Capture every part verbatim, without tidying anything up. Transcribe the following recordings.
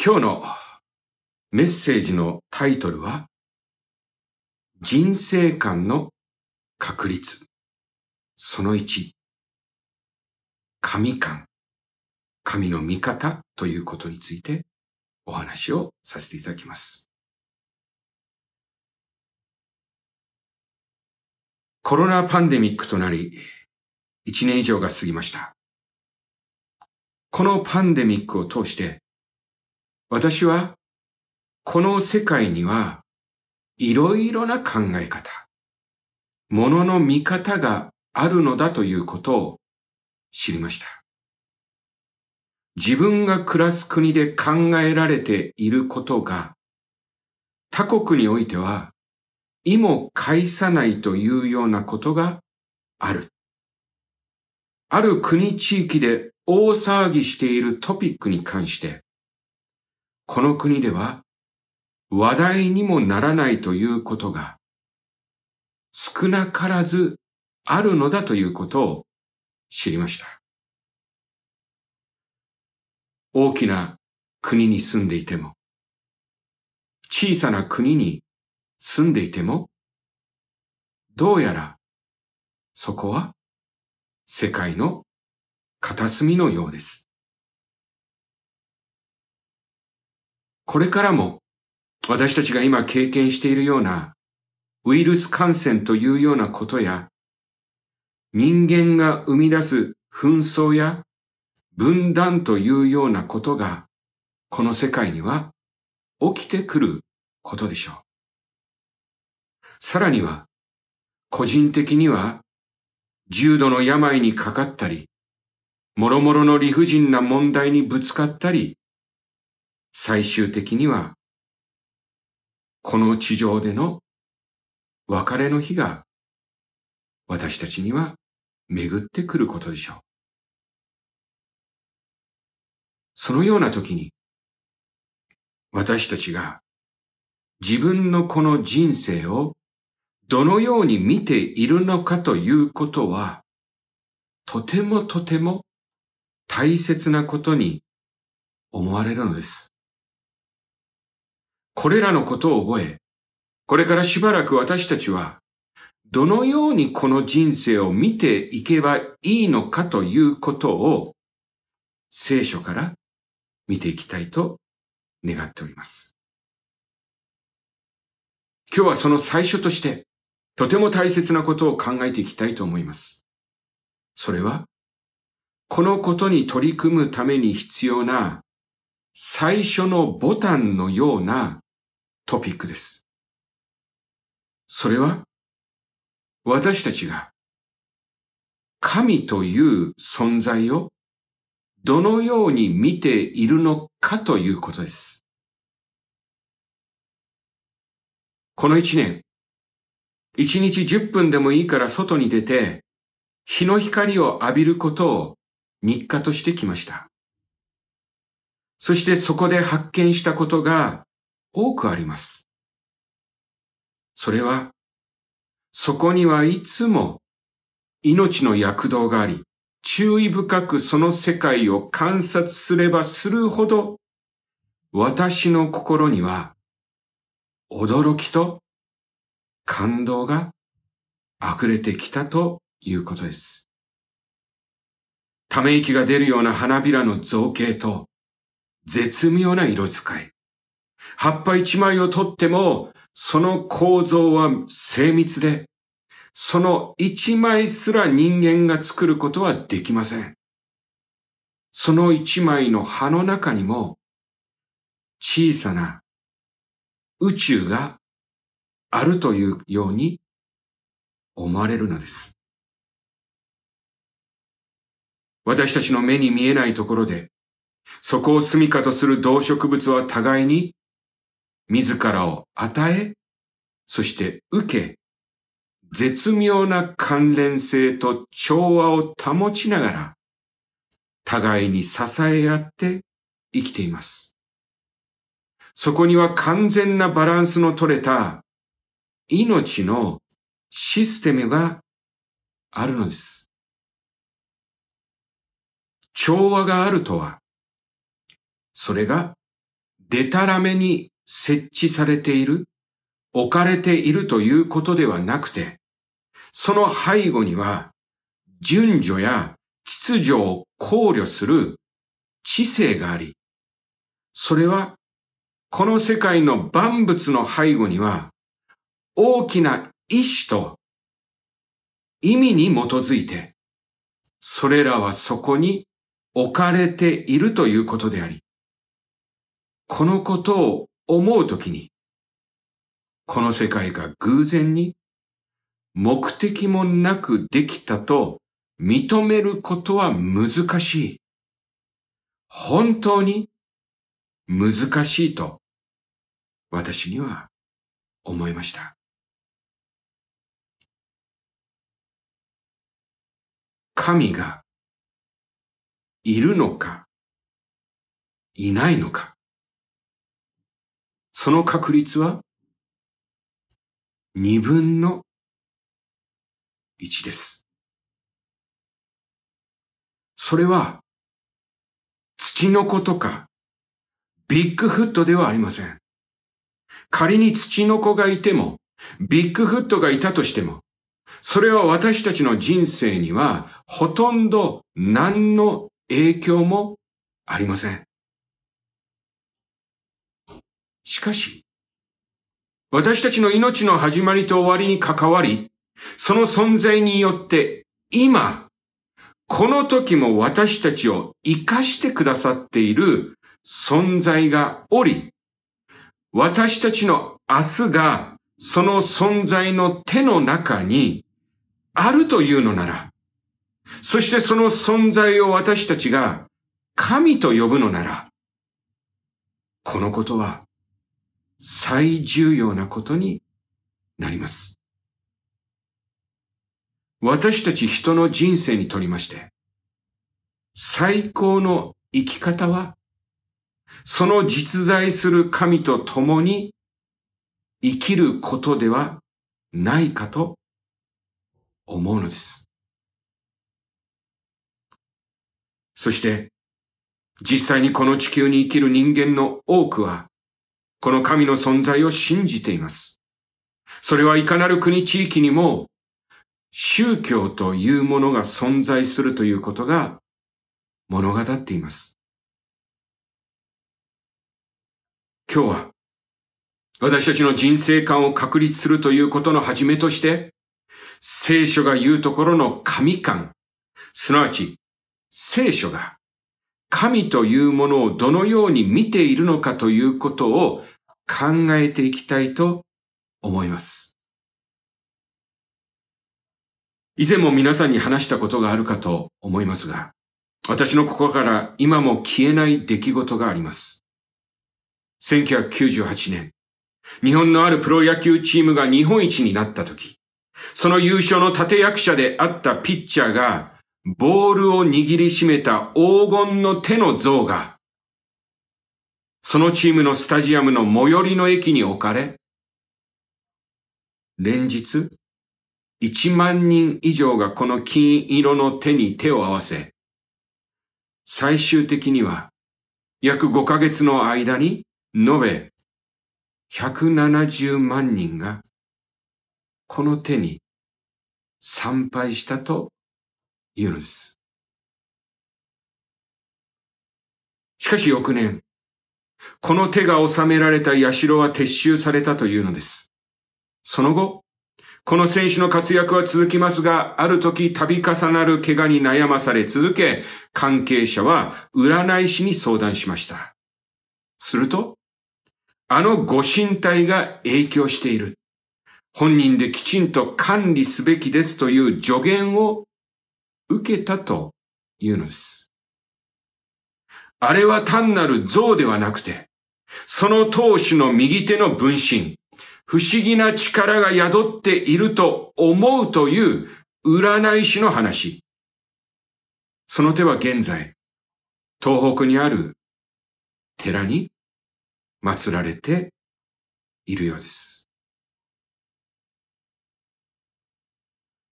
今日のメッセージのタイトルは、人生観の確立。そのいち、神観、神の見方ということについてお話をさせていただきます。コロナパンデミックとなり、いちねん以上が過ぎました。このパンデミックを通して、私はこの世界にはいろいろな考え方、ものの見方があるのだということを知りました。自分が暮らす国で考えられていることが、他国においては意も介さないというようなことがある。ある国地域で大騒ぎしているトピックに関して、この国では話題にもならないということが少なからずあるのだということを知りました。大きな国に住んでいても、小さな国に住んでいても、どうやらそこは世界の片隅のようです。これからも私たちが今経験しているようなウイルス感染というようなことや、人間が生み出す紛争や分断というようなことが、この世界には起きてくることでしょう。さらには、個人的には、重度の病にかかったり、もろもろの理不尽な問題にぶつかったり、最終的には、この地上での別れの日が私たちには巡ってくることでしょう。そのような時に私たちが自分のこの人生をどのように見ているのかということはとてもとても大切なことに思われるのです。これらのことを覚え、これからしばらく私たちはどのようにこの人生を見ていけばいいのかということを聖書から見ていきたいと願っております。今日はその最初としてとても大切なことを考えていきたいと思います。それはこのことに取り組むために必要な最初のボタンのようなトピックです。それは私たちが神という存在をどのように見ているのかということです。この一年、一日じゅっぷんでもいいから外に出て、日の光を浴びることを日課としてきました。そしてそこで発見したことが多くあります。それは、そこにはいつも命の躍動があり、注意深くその世界を観察すればするほど、私の心には驚きと感動が溢れてきたということです。ため息が出るような花びらの造形と絶妙な色使い。葉っぱ一枚をとってもその構造は精密で、その一枚すら人間が作ることはできません。その一枚の葉の中にも小さな宇宙があるというように思われるのです。私たちの目に見えないところで、そこを住処とする動植物は互いに自らを与え、そして受け、絶妙な関連性と調和を保ちながら、互いに支え合って生きています。そこには完全なバランスの取れた命のシステムがあるのです。調和があるとは、それがでたらめに設置されている、置かれているということではなくて、その背後には順序や秩序を考慮する知性があり、それはこの世界の万物の背後には大きな意志と意味に基づいて、それらはそこに置かれているということであり、このことを思うときに、この世界が偶然に目的もなくできたと認めることは難しい。本当に難しいと私には思いました。神がいるのかいないのか。その確率は二分の一です。それは土の子とかビッグフットではありません。仮に土の子がいても、ビッグフットがいたとしても、それは私たちの人生にはほとんど何の影響もありません。しかし、私たちの命の始まりと終わりに関わり、その存在によって今、この時も私たちを生かしてくださっている存在がおり、私たちの明日がその存在の手の中にあるというのなら、そしてその存在を私たちが神と呼ぶのなら、このことは最重要なことになります。私たち人の人生にとりまして、最高の生き方は、その実在する神と共に生きることではないかと思うのです。そして、実際にこの地球に生きる人間の多くは、この神の存在を信じています。それはいかなる国地域にも、宗教というものが存在するということが物語っています。今日は、私たちの人生観を確立するということの始めとして、聖書が言うところの神観、すなわち聖書が神というものをどのように見ているのかということを考えていきたいと思います。以前も皆さんに話したことがあるかと思いますが、私の心から今も消えない出来事があります。せんきゅうひゃくきゅうじゅうはちねん、日本のあるプロ野球チームが日本一になったとき、その優勝の立役者であったピッチャーが、ボールを握りしめた黄金の手の像が、そのチームのスタジアムの最寄りの駅に置かれ、連日、いちまんにん以上がこの金色の手に手を合わせ、最終的には、約ごかげつの間に、延べひゃくななじゅうまんにんが、この手に参拝したというのです。しかし翌年、この手が収められた社は撤収されたというのです。その後、この選手の活躍は続きますが、ある時度重なる怪我に悩まされ続け、関係者は占い師に相談しました。すると、あのご神体が影響している。本人できちんと管理すべきですという助言を受けたというのです。あれは単なる像ではなくて、その当主の右手の分身、不思議な力が宿っていると思うという占い師の話。その手は現在、東北にある寺に祀られているようです。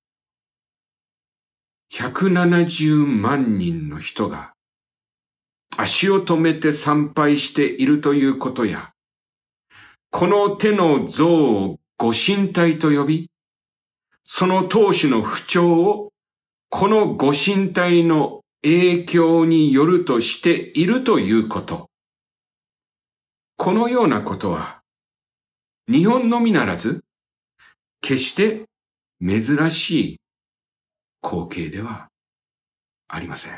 ひゃくななじゅうまんにんの人が足を止めて参拝しているということや、この手の像をご神体と呼び、その当主の不調をこのご神体の影響によるとしているということ。このようなことは、日本のみならず、決して珍しい光景ではありません。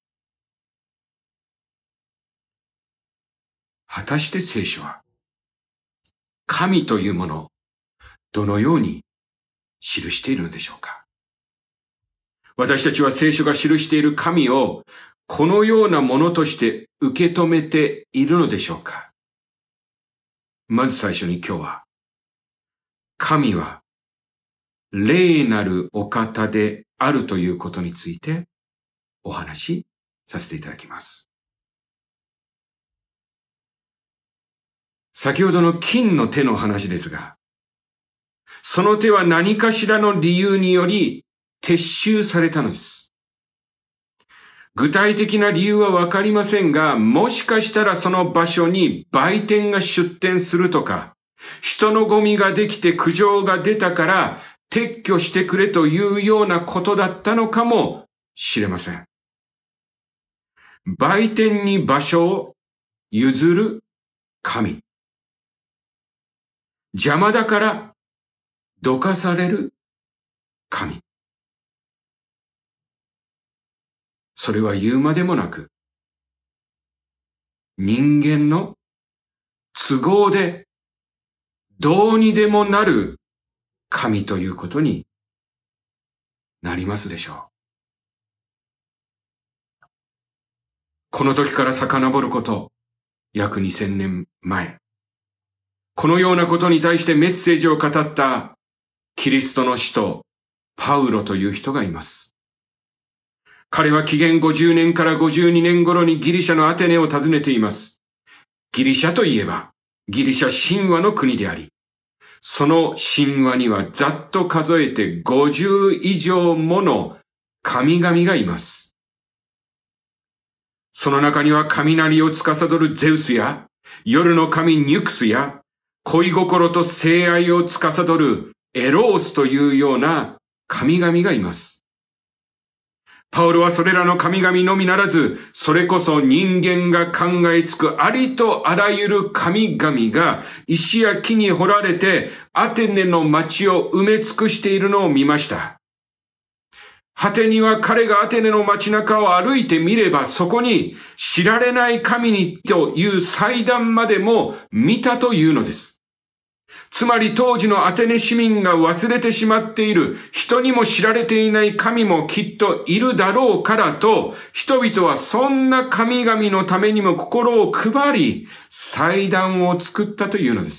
果たして聖書は、神というものをどのように記しているのでしょうか。私たちは聖書が記している神をこのようなものとして受け止めているのでしょうか。まず最初に今日は、神は霊なるお方であるということについてお話しさせていただきます。先ほどの金の手の話ですが、その手は何かしらの理由により撤収されたのです。具体的な理由はわかりませんが、もしかしたらその場所に売店が出店するとか、人のゴミができて苦情が出たから撤去してくれというようなことだったのかもしれません。売店に場所を譲る神。邪魔だからどかされる神。それは言うまでもなく、人間の都合でどうにでもなる神ということになりますでしょう。この時から遡ること、約にせんねんまえ。このようなことに対してメッセージを語ったキリストの使徒パウロという人がいます。彼は紀元ごじゅうねんからごじゅうにねん頃にギリシャのアテネを訪ねています。ギリシャといえばギリシャ神話の国であり、その神話にはざっと数えてごじゅう以上もの神々がいます。その中には雷を司るゼウスや夜の神ニュクスや恋心と性愛を司るエロースというような神々がいます。パウロはそれらの神々のみならず、それこそ人間が考えつくありとあらゆる神々が石や木に彫られてアテネの町を埋め尽くしているのを見ました。果てには彼がアテネの街中を歩いてみれば、そこに知られない神にという祭壇までも見たというのです。つまり当時のアテネ市民が忘れてしまっている、人にも知られていない神もきっといるだろうからと、人々はそんな神々のためにも心を配り、祭壇を作ったというのです。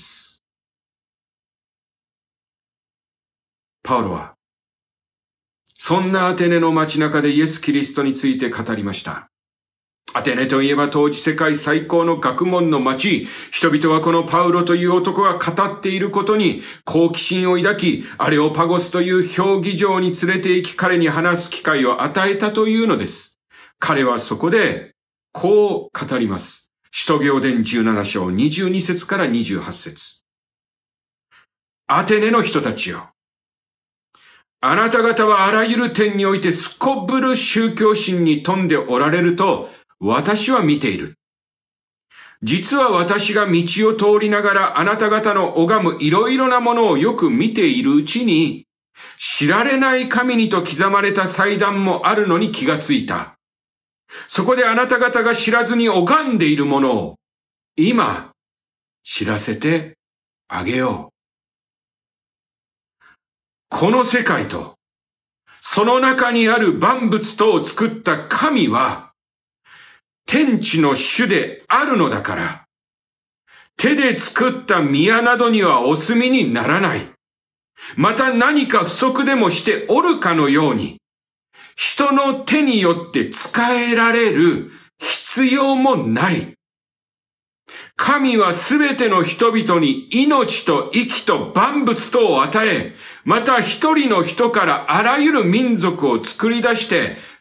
パウロは、そんなアテネの街中でイエス・キリストについて語りました。アテネといえば当時世界最高の学問の町。人々はこのパウロという男が語っていることに好奇心を抱き、アレオパゴスという評議場に連れて行き彼に話す機会を与えたというのです。彼はそこでこう語ります。使徒行伝じゅうなな章にじゅうに節からにじゅうはち節。アテネの人たちよ。あなた方はあらゆる点においてすこぶる宗教心に富んでおられると私は見ている。実は私が道を通りながらあなた方の拝むいろいろなものをよく見ているうちに、知られない神にと刻まれた祭壇もあるのに気がついた。そこであなた方が知らずに拝んでいるものを、今、知らせてあげよう。この世界と、その中にある万物とを作った神は、天地の主であるのだから、手で作った宮などにはお住みにならない。また何か不足でもしておるかのように、人の手によって使えられる必要もない。神はすべての人々に命と息と万物とを与え、また一人の人からあらゆる民族を作り出して、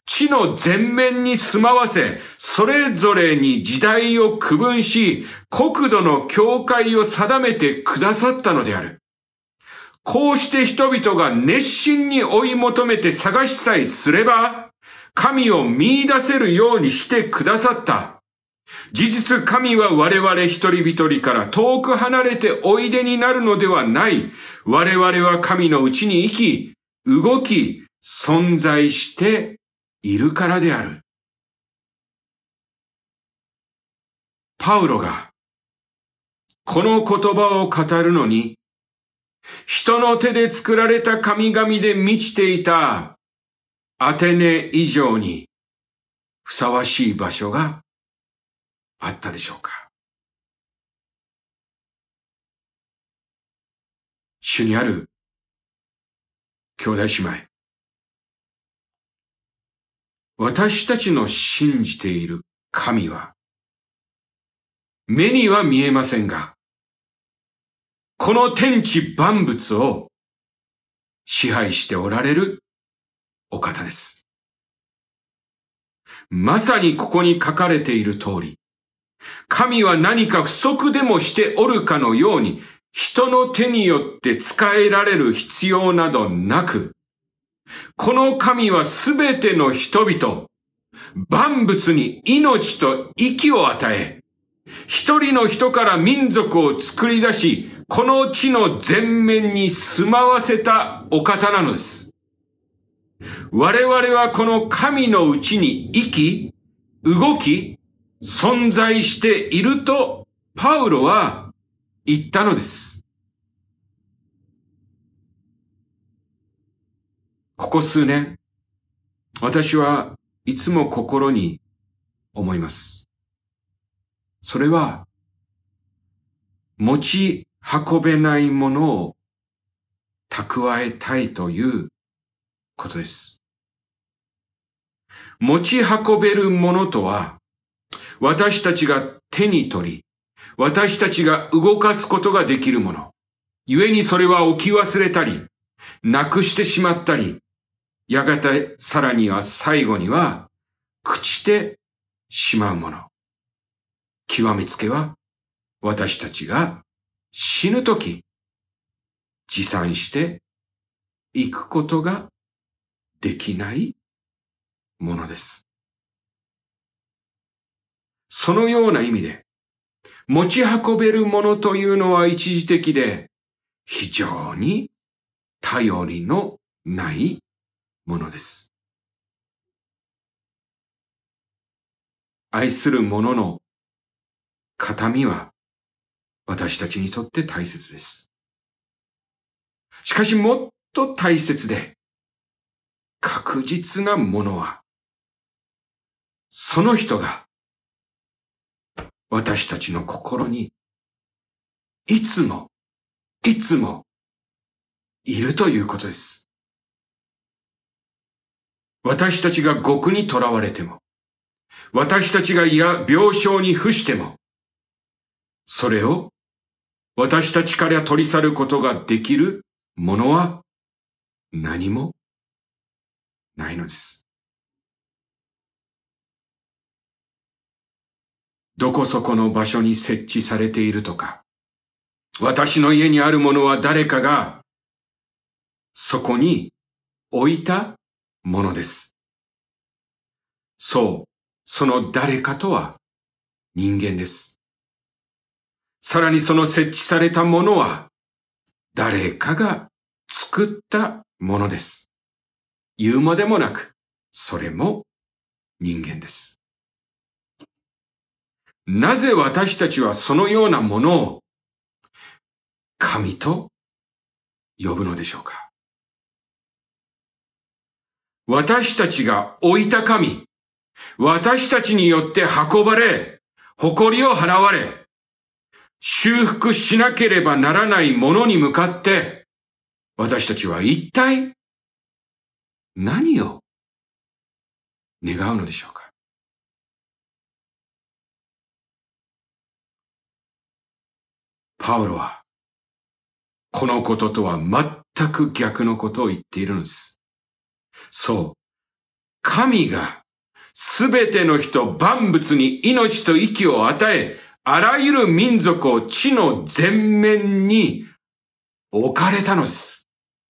地の全面に住まわせ、それぞれに時代を区分し、国土の境界を定めてくださったのである。こうして人々が熱心に追い求めて探しさえすれば、神を見出せるようにしてくださった。事実、神は我々一人一人から遠く離れておいでになるのではない。我々は神のうちに生き、動き、存在しているからである。パウロがこの言葉を語るのに、人の手で作られた神々で満ちていたアテネ以上にふさわしい場所があったでしょうか。主にある兄弟姉妹、私たちの信じている神は目には見えませんが、この天地万物を支配しておられるお方です。まさにここに書かれている通り、神は何か不足でもしておるかのように、人の手によって使えられる必要などなく、この神はすべての人々、万物に命と息を与え、一人の人から民族を作り出し、この地の全面に住まわせたお方なのです。我々はこの神のうちに生き、動き、存在しているとパウロは言ったのです。ここ数年、私はいつも心に思います。それは、持ち運べないものを蓄えたいということです。持ち運べるものとは、私たちが手に取り、私たちが動かすことができるもの。故にそれは置き忘れたり、なくしてしまったり、やがてさらには最後には朽ちてしまうもの。極めつけは私たちが死ぬとき、持参していくことができないものです。そのような意味で、持ち運べるものというのは一時的で、非常に頼りのないものです。愛する者の形見は私たちにとって大切です。しかしもっと大切で確実なものは、その人が私たちの心にいつも、いつもいるということです。私たちが獄に囚われても、私たちが病床に伏しても、それを私たちから取り去ることができるものは何もないのです。どこそこの場所に設置されているとか、私の家にあるものは誰かがそこに置いたものです。そう、その誰かとは人間です。さらにその設置されたものは誰かが作ったものです。言うまでもなく、それも人間です。なぜ私たちはそのようなものを神と呼ぶのでしょうか。私たちが置いた神、私たちによって運ばれ、誇りを払われ、修復しなければならないものに向かって、私たちは一体何を願うのでしょうか。パウロは、このこととは全く逆のことを言っているのです。そう。 神がすべての人万物に命と息を与え、あらゆる民族を地の前面に置かれたのです。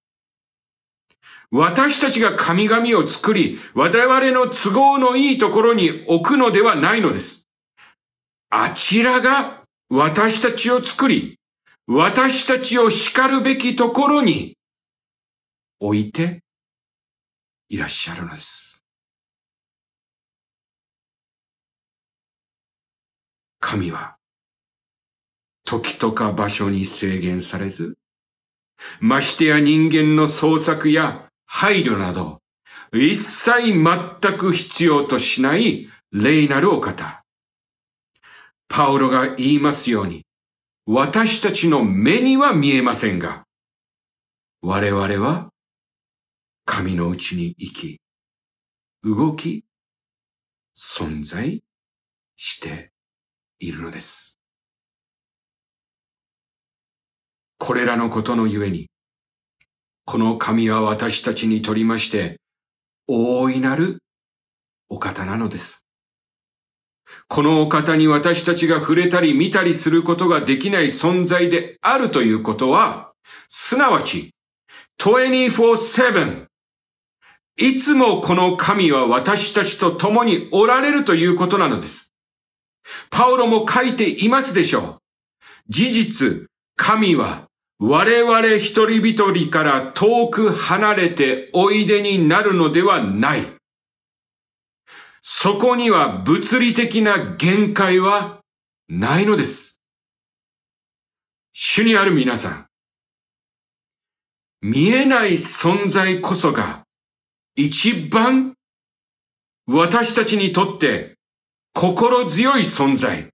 私たちが神々を作り、我々の都合のいいところに置くのではないのです。あちらが私たちを作り、私たちを叱るべきところに置いていらっしゃるのです。神は時とか場所に制限されず、ましてや人間の創作や配慮など、一切全く必要としない霊なるお方。パウロが言いますように、私たちの目には見えませんが、我々は神のうちに生き、動き、存在しているのです。これらのことのゆえに、この神は私たちにとりまして、大いなるお方なのです。このお方に私たちが触れたり見たりすることができない存在であるということは、すなわち、にじゅうよじかん、いつもこの神は私たちと共におられるということなのです。パウロも書いていますでしょう。事実、神は我々一人一人から遠く離れておいでになるのではない。そこには物理的な限界はないのです。主にある皆さん、見えない存在こそが一番私たちにとって心強い存在、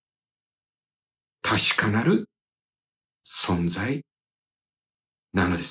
確かなる存在なのです。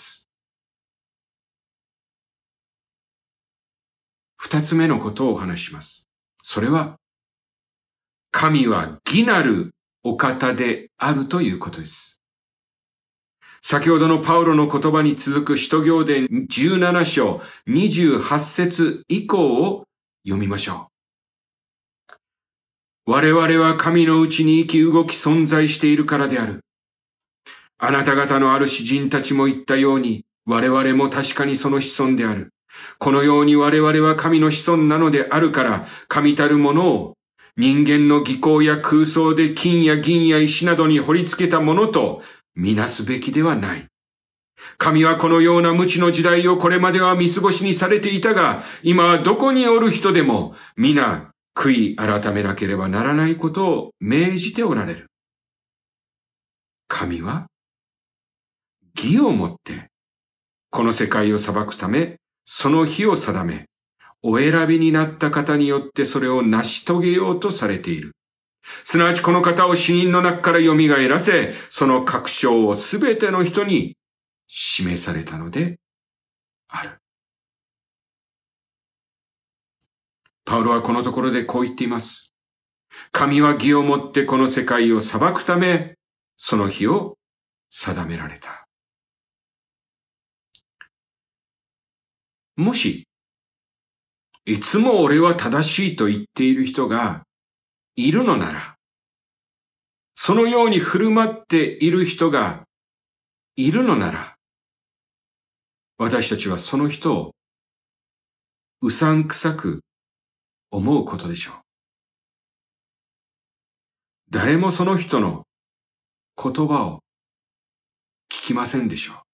二つ目のことをお話しします。それは、神は義なるお方であるということです。先ほどのパウロの言葉に続く使徒行伝じゅうなな章にじゅうはち節以降を読みましょう。我々は神のうちに生き動き存在しているからである。あなた方のある詩人たちも言ったように、我々も確かにその子孫である。このように我々は神の子孫なのであるから、神たるものを人間の技巧や空想で金や銀や石などに掘り付けたものとみなすべきではない。神はこのような無知の時代をこれまでは見過ごしにされていたが、今はどこにおる人でも皆悔い改めなければならないことを命じておられる。神は義をもってこの世界を裁くため、その日を定め、お選びになった方によってそれを成し遂げようとされている。すなわちこの方を死人の中から蘇らせ、その確証をすべての人に示されたのである。パウロはこのところでこう言っています。神は義をもってこの世界を裁くため、その日を定められた。もし、いつも俺は正しいと言っている人がいるのなら、そのように振る舞っている人がいるのなら、私たちはその人をうさんくさく思うことでしょう。誰もその人の言葉を聞きませんでしょう。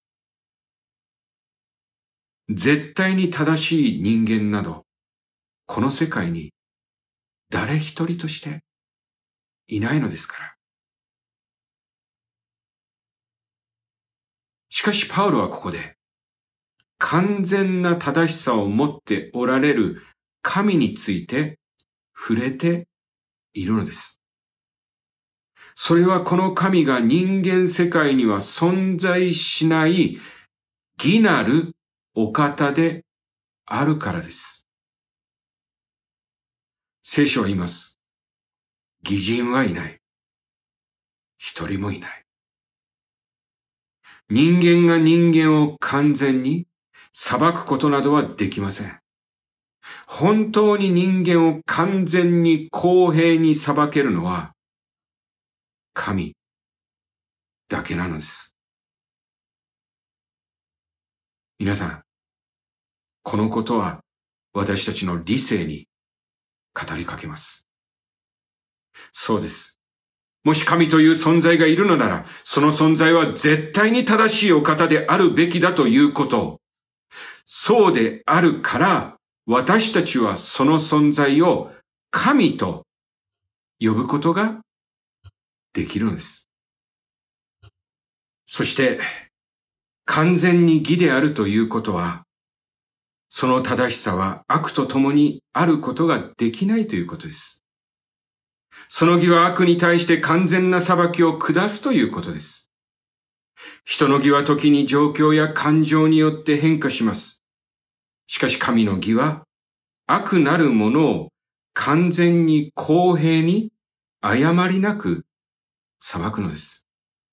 絶対に正しい人間など、この世界に誰一人としていないのですから。しかしパウロはここで、完全な正しさを持っておられる神について触れているのです。それはこの神が人間世界には存在しない義なるお方であるからです。聖書は言います。義人はいない。一人もいない。人間が人間を完全に裁くことなどはできません。 本当に人間を完全に公平に裁けるのは神だけなのです。皆さん、このことは私たちの理性に語りかけます。そうです。もし神という存在がいるのなら、その存在は絶対に正しいお方であるべきだということを、そうであるから、私たちはその存在を神と呼ぶことができるのです。そして、完全に義であるということは、その正しさは悪と共にあることができないということです。その義は悪に対して完全な裁きを下すということです。人の義は時に状況や感情によって変化します。しかし神の義は悪なるものを完全に公平に誤りなく裁くのです。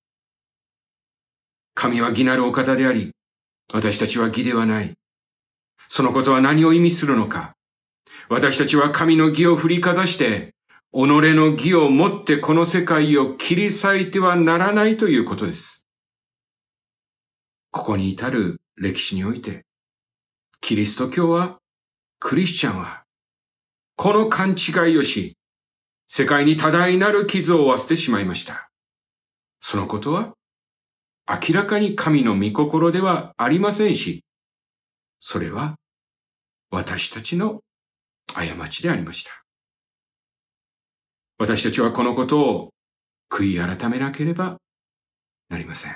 神は義なるお方であり、私たちは義ではない。そのことは何を意味するのか。私たちは神の義を振りかざして、己の義をもってこの世界を切り裂いてはならないということです。ここに至る歴史において、キリスト教は、クリスチャンは、この勘違いをし、世界に多大なる傷を負わせてしまいました。そのことは、明らかに神の御心ではありませんし、それは私たちの過ちでありました。私たちはこのことを悔い改めなければなりません。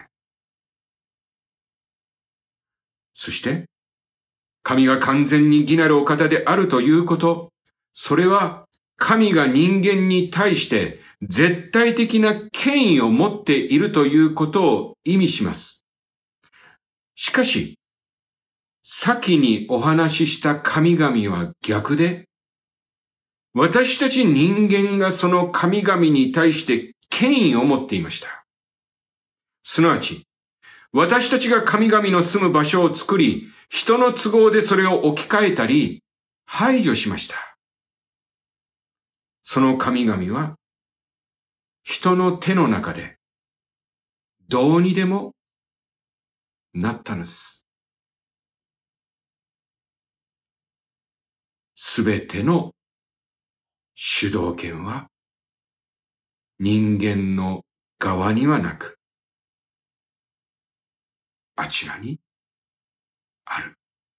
そして、神が完全に義なるお方であるということ、それは神が人間に対して絶対的な権威を持っているということを意味します。しかし、先にお話しした神々は逆で、私たち人間がその神々に対して権威を持っていました。すなわち、私たちが神々の住む場所を作り、人の都合でそれを置き換えたり、排除しました。その神々は、人の手の中で、どうにでもなったのです。すべての主導権は、人間の側にはなく、あちらにある。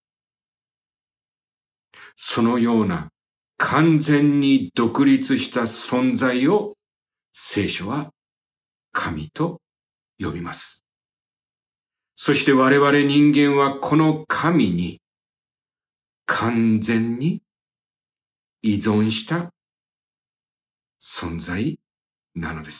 そのような完全に独立した存在を聖書は神と呼びます。そして我々人間はこの神に完全に依存した存在なのです。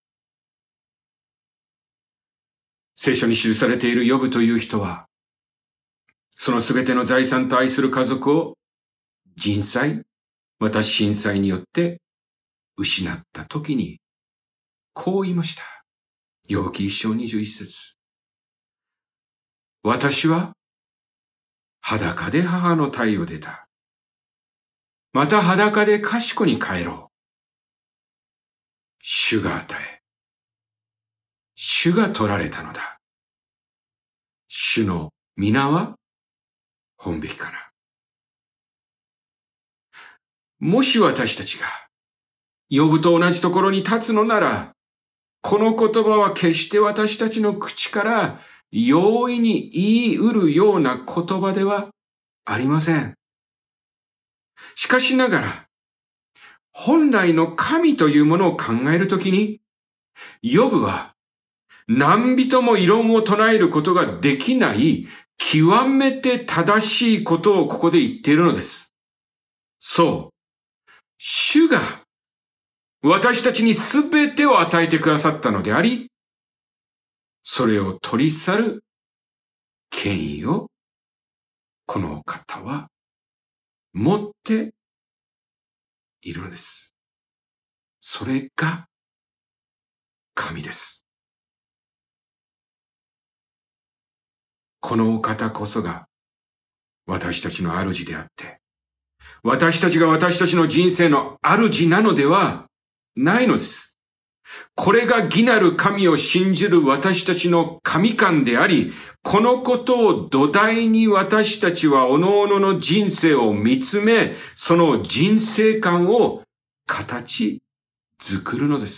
聖書に記されているヨブという人は、そのすべての財産と愛する家族を人災、また震災によって失ったときに、こう言いました。ヨブ記一章二十一節。私は裸で母の体を出た。また裸で賢に帰ろう。主が与え、主が取られたのだ。主の皆は本べきかな。もし私たちが、ヨブと同じところに立つのなら、この言葉は決して私たちの口から容易に言い得るような言葉ではありません。しかしながら、本来の神というものを考えるときに、ヨブは何人も異論を唱えることができない極めて正しいことをここで言っているのです。そう。主が私たちにすべてを与えてくださったのであり、それを取り去る権威をこの方は持っているのです。それが神です。このお方こそが私たちの主であって、 私たちが私たちの人生の主なのではないのです。これが義なる神を信じる私たちの神観であり、このことを土台に私たちは各々の人生を見つめ、その人生観を形作るのです。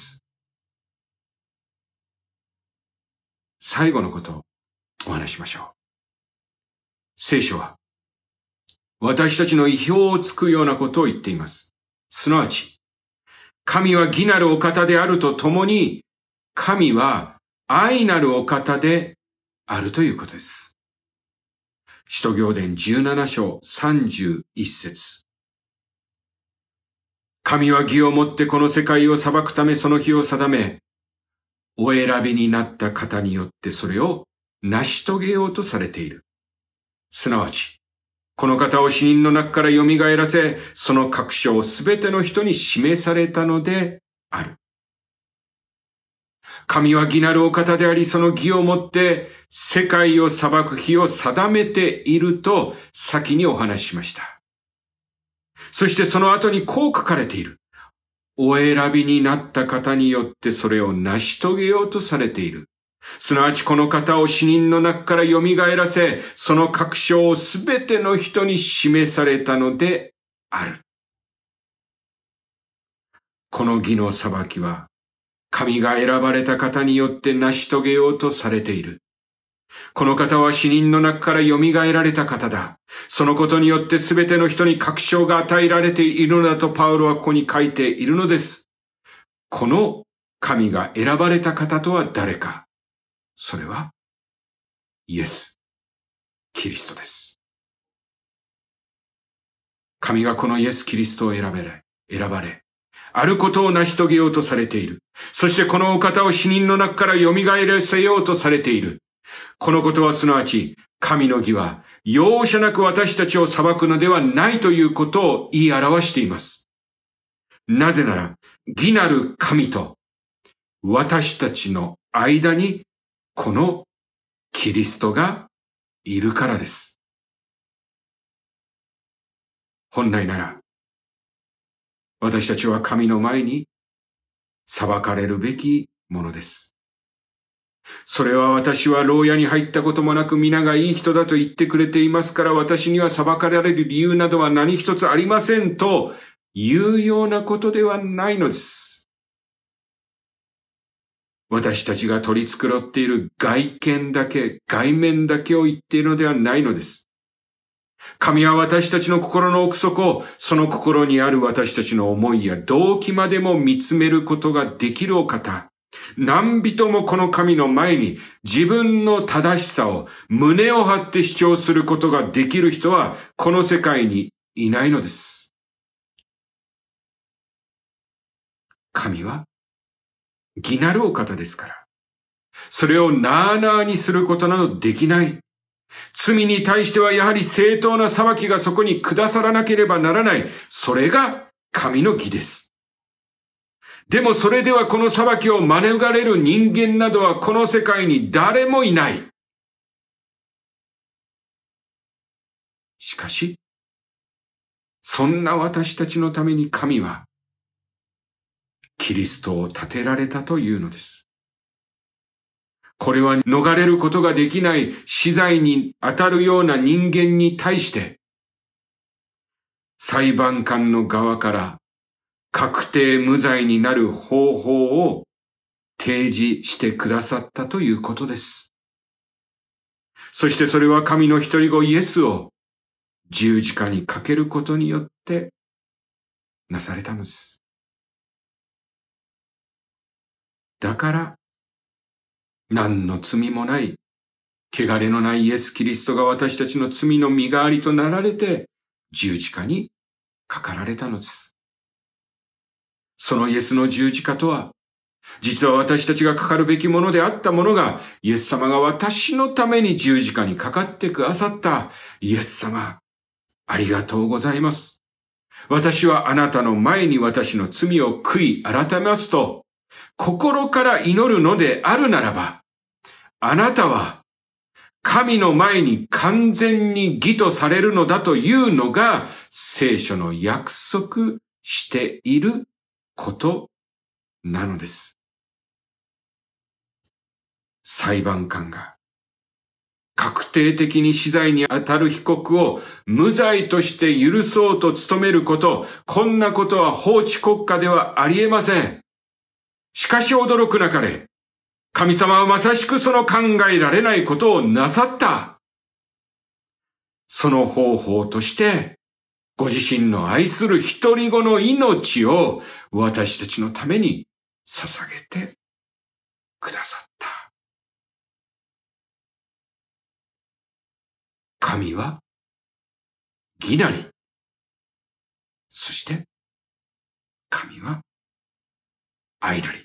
最後のことをお話ししましょう。聖書は私たちの意表をつくようなことを言っています。すなわち、神は義なるお方であるとともに、神は愛なるお方であるということです。使徒行伝じゅうなな章さんじゅういち節。神は義をもってこの世界を裁くためその日を定め、お選びになった方によってそれを成し遂げようとされている。すなわち、この方を死人の中から蘇らせ、その確証をすべての人に示されたのである。神は義なるお方であり、その義をもって世界を裁く日を定めていると先にお話ししました。そしてその後にこう書かれている。お選びになった方によってそれを成し遂げようとされている。すなわちこの方を死人の中から蘇らせ、その確証をすべての人に示されたのである。この義の裁きは、神が選ばれた方によって成し遂げようとされている。この方は死人の中から蘇られた方だ。そのことによってすべての人に確証が与えられているのだとパウロはここに書いているのです。この神が選ばれた方とは誰か。それは、イエス、キリストです。神がこのイエス・キリストを選べれ、選ばれ、あることを成し遂げようとされている。そしてこのお方を死人の中から蘇らせようとされている。このことはすなわち、神の義は容赦なく私たちを裁くのではないということを言い表しています。なぜなら、義なる神と私たちの間にこのキリストがいるからです。本来なら、私たちは神の前に裁かれるべきものです。それは私は牢屋に入ったこともなく皆がいい人だと言ってくれていますから私には裁かれる理由などは何一つありませんというようなことではないのです。私たちが取り繕っている外見だけ、外面だけを言っているのではないのです。神は私たちの心の奥底、その心にある私たちの思いや動機までも見つめることができるお方。何人もこの神の前に自分の正しさを胸を張って主張することができる人はこの世界にいないのです。神は義なるお方ですから。それをなあなあにすることなどできない。罪に対してはやはり正当な裁きがそこに下さらなければならない。それが神の義です。でもそれではこの裁きを免れる人間などはこの世界に誰もいない。しかし、そんな私たちのために神はキリストを立てられたというのです。これは逃れることができない死罪に当たるような人間に対して、裁判官の側から確定無罪になる方法を提示してくださったということです。そしてそれは神の一人子イエスを十字架にかけることによってなされたのです。だから、何の罪もない、汚れのないイエス・キリストが私たちの罪の身代わりとなられて十字架にかかられたのです。そのイエスの十字架とは、実は私たちがかかるべきものであったものが、イエス様が私のために十字架にかかってくださった。イエス様、ありがとうございます。私はあなたの前に私の罪を悔い改めますと、心から祈るのであるならば、あなたは神の前に完全に義とされるのだというのが聖書の約束していることなのです。裁判官が確定的に死罪にあたる被告を無罪として許そうと努めること、こんなことは法治国家ではありえません。しかし驚くなかれ、神様はまさしくその考えられないことをなさった。その方法として、ご自身の愛する一人子の命を私たちのために捧げてくださった。神は義なり。そして神は愛なり。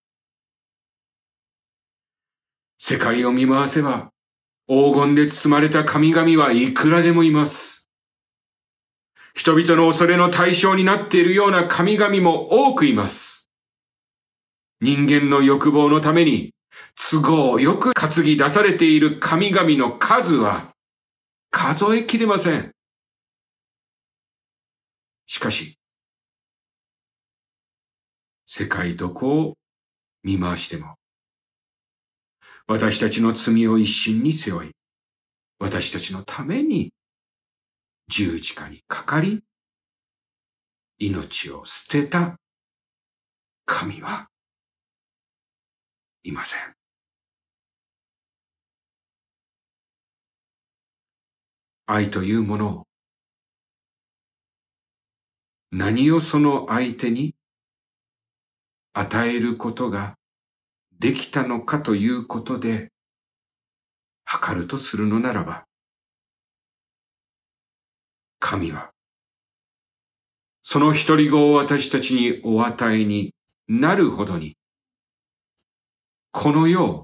世界を見回せば黄金で包まれた神々はいくらでもいます。人々の恐れの対象になっているような神々も多くいます。人間の欲望のために都合よく担ぎ出されている神々の数は数えきれません。しかし、世界どこを見回しても、私たちの罪を一身に背負い、私たちのために十字架にかかり、命を捨てた神はいません。愛というものを、何をその相手に与えることができたのかということで測るとするのならば、神はその一人子を私たちにお与えになるほどに、この世、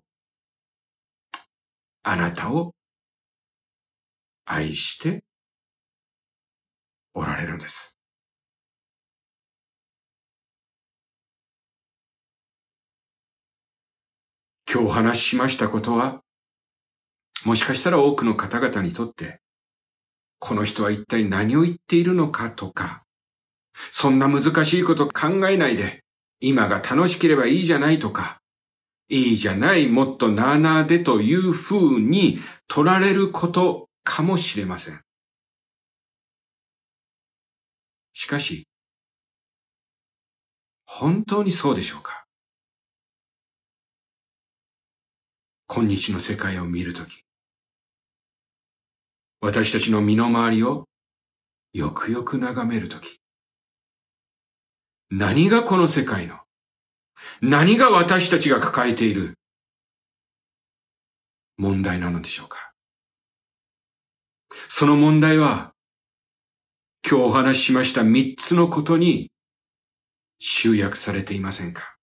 あなたを愛しておられるんです。今日お話ししましたことは、もしかしたら多くの方々にとって、この人は一体何を言っているのかとか、そんな難しいこと考えないで、今が楽しければいいじゃないとか、いいじゃない、もっとなあなあでというふうに取られることかもしれません。しかし、本当にそうでしょうか？今日の世界を見るとき、私たちの身の回りをよくよく眺めるとき、何がこの世界の、何が私たちが抱えている問題なのでしょうか？その問題は、今日お話ししました三つのことに集約されていませんか？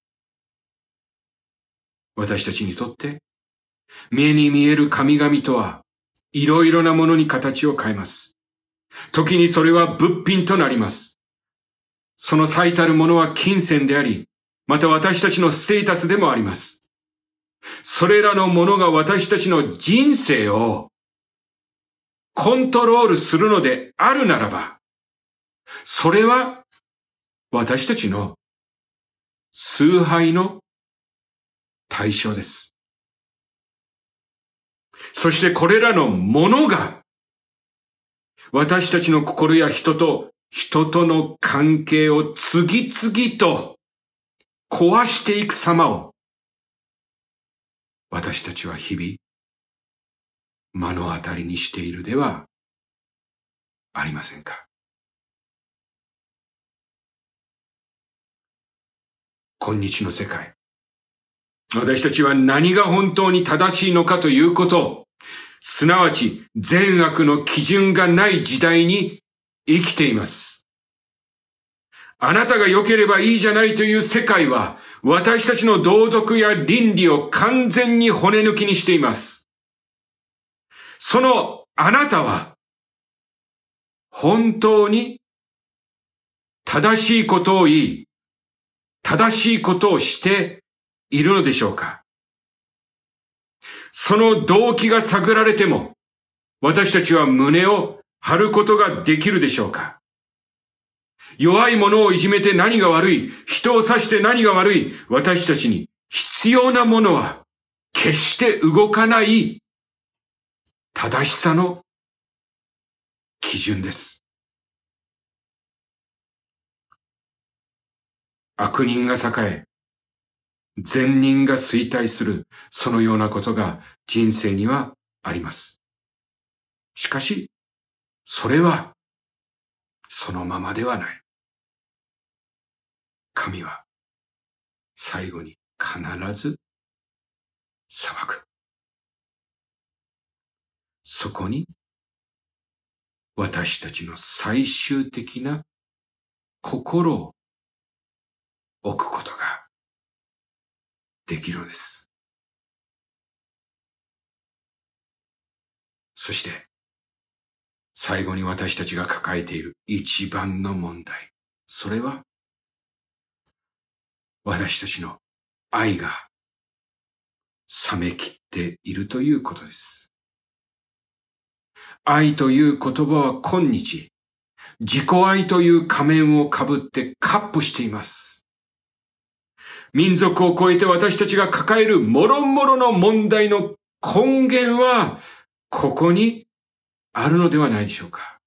私たちにとって、目に見える神々とはいろいろなものに形を変えます。時にそれは物品となります。その最たるものは金銭であり、また私たちのステータスでもあります。それらのものが私たちの人生をコントロールするのであるならば、それは私たちの崇拝の対象です。そしてこれらのものが私たちの心や人と人との関係を次々と壊していく様を私たちは日々目の当たりにしているではありませんか？今日の世界、私たちは何が本当に正しいのかということを、すなわち善悪の基準がない時代に生きています。あなたが良ければいいじゃないという世界は、私たちの道徳や倫理を完全に骨抜きにしています。そのあなたは、本当に正しいことを言い、正しいことをしているのでしょうか？ その動機が探られても、私たちは胸を張ることができるでしょうか？弱い者をいじめて何が悪い、人を刺して何が悪い、私たちに必要なものは決して動かない正しさの基準です。悪人が栄え、善人が衰退する、そのようなことが人生にはあります。しかし、それはそのままではない。神は最後に必ず裁く。そこに私たちの最終的な心を置くことができるのです。そして最後に私たちが抱えている一番の問題、それは私たちの愛が冷めきっているということです。愛という言葉は今日、自己愛という仮面をかぶって闊歩しています。民族を超えて私たちが抱える諸々の問題の根源は、ここにあるのではないでしょうか。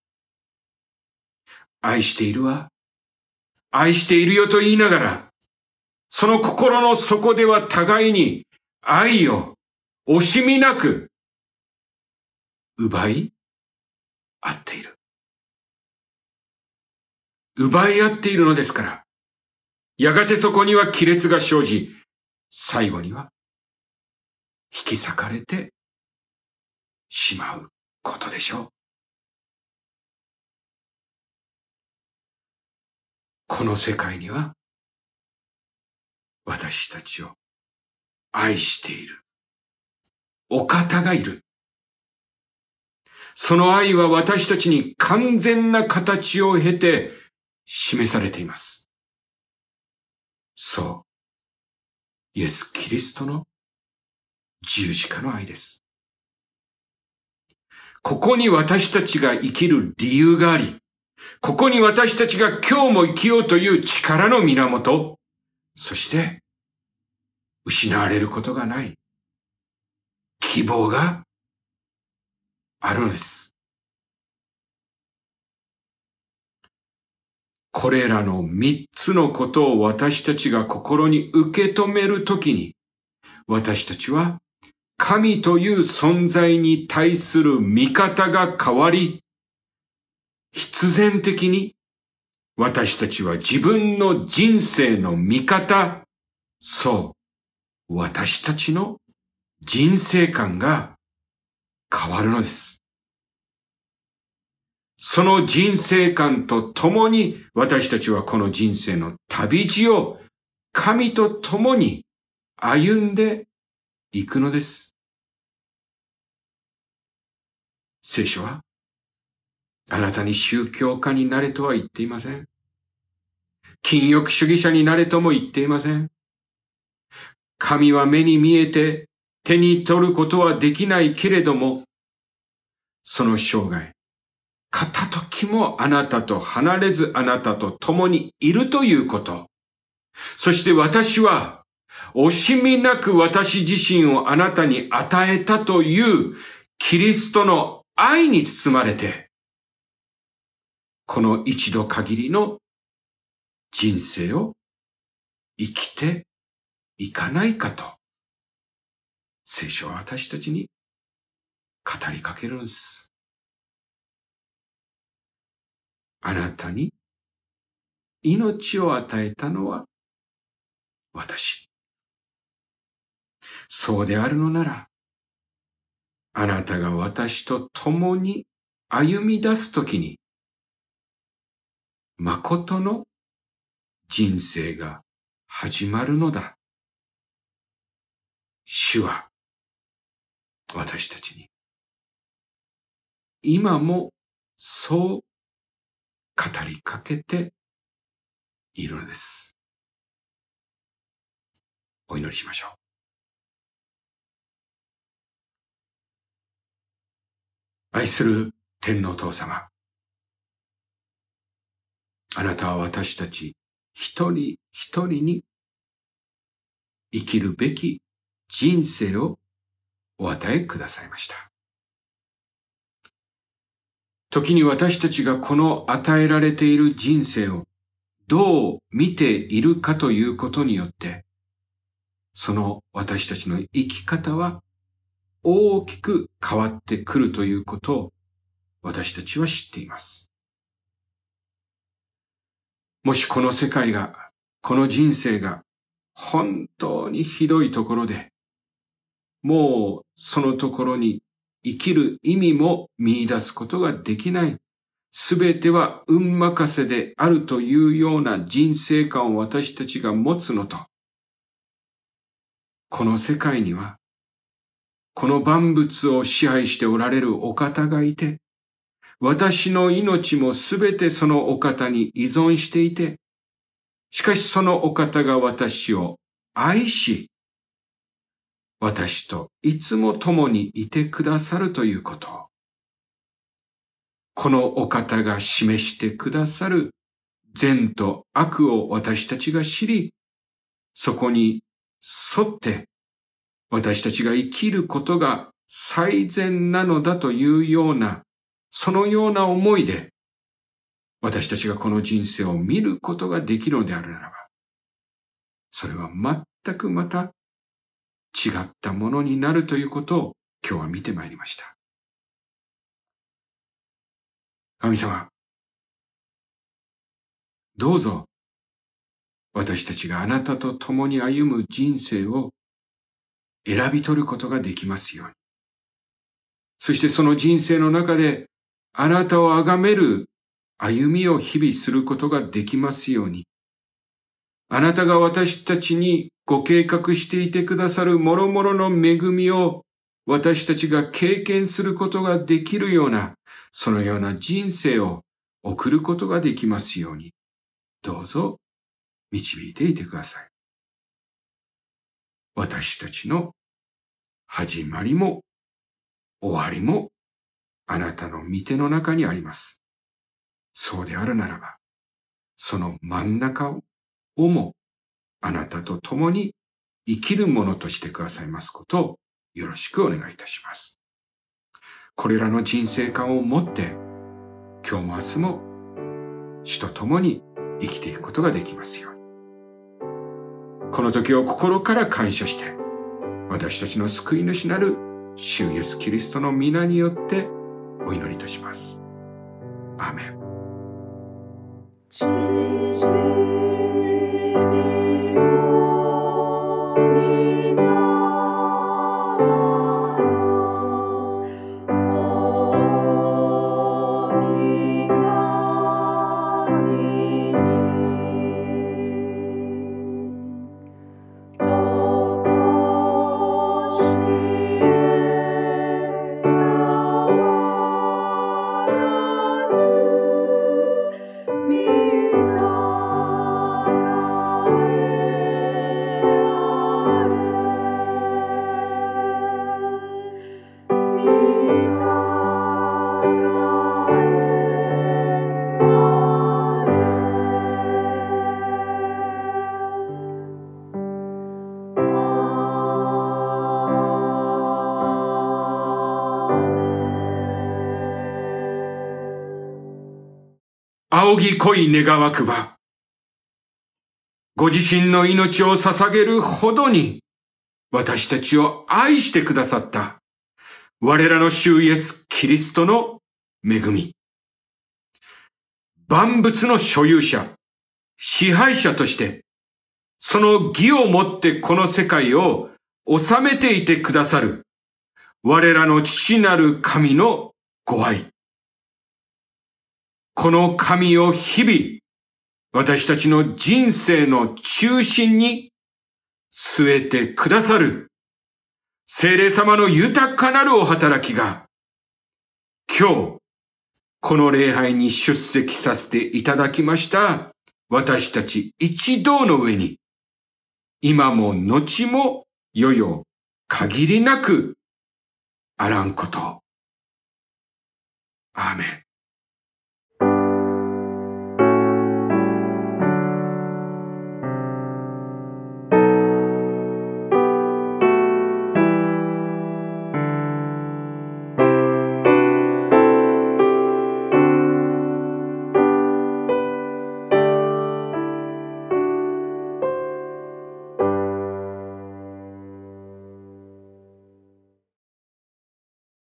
愛しているわ、愛しているよと言いながら、その心の底では互いに愛を惜しみなく奪い合っている。奪い合っているのですから、やがてそこには亀裂が生じ、最後には引き裂かれてしまうことでしょう。この世界には私たちを愛しているお方がいる。その愛は私たちに完全な形を経て示されています。そう、イエス・キリストの十字架の愛です。ここに私たちが生きる理由があり、ここに私たちが今日も生きようという力の源、そして失われることがない希望があるのです。これらの三つのことを私たちが心に受け止めるときに、私たちは神という存在に対する見方が変わり、必然的に私たちは自分の人生の見方、そう、私たちの人生観が変わるのです。その人生観と共に私たちはこの人生の旅路を神と共に歩んでいくのです。聖書はあなたに宗教家になれとは言っていません。禁欲主義者になれとも言っていません。神は目に見えて手に取ることはできないけれども、その生涯、片時もあなたと離れずあなたと共にいるということ。そして私は惜しみなく私自身をあなたに与えたというキリストの愛に包まれて、この一度限りの人生を生きていかないかと、聖書は私たちに語りかけるんです。あなたに命を与えたのは私。そうであるのなら、あなたが私と共に歩み出すときに、誠の人生が始まるのだ。主は私たちに今もそう語りかけているのです。お祈りしましょう。 愛する天のお父様、あなたは私たち一人一人に生きるべき人生をお与えくださいました。時に私たちがこの与えられている人生をどう見ているかということによって、その私たちの生き方は大きく変わってくるということを私たちは知っています。もしこの世界が、この人生が本当にひどいところで、もうそのところに生きる意味も見出すことができない、すべては運任せであるというような人生観を私たちが持つのと、この世界には、この万物を支配しておられるお方がいて、私の命もすべてそのお方に依存していて、しかしそのお方が私を愛し、私といつも共にいてくださるということ。このお方が示してくださる善と悪を私たちが知り、そこに沿って私たちが生きることが最善なのだというような、そのような思いで私たちがこの人生を見ることができるのであるならば、それは全くまた違ったものになるということを今日は見てまいりました。神様、どうぞ私たちがあなたと共に歩む人生を選び取ることができますように。そしてその人生の中であなたを崇める歩みを日々することができますように。あなたが私たちにご計画していてくださる諸々の恵みを私たちが経験することができるような、そのような人生を送ることができますように、どうぞ導いていてください。私たちの始まりも終わりもあなたの御手の中にあります。そうであるならば、その真ん中をもあなたと共に生きるものとしてくださいますことをよろしくお願いいたします。これらの人生観を持って、今日も明日も主と共に生きていくことができますように。この時を心から感謝して、私たちの救い主なる主イエスキリストの皆によってお祈りいたします。アーメン。仰ぎ恋願わくば、ご自身の命を捧げるほどに私たちを愛してくださった我らの主イエスキリストの恵み、万物の所有者、支配者としてその義をもってこの世界を治めていてくださる我らの父なる神のご愛、この神を日々、私たちの人生の中心に据えてくださる聖霊様の豊かなるお働きが、今日、この礼拝に出席させていただきました私たち一同の上に、今も後もよよ限りなくあらんことをアーメン。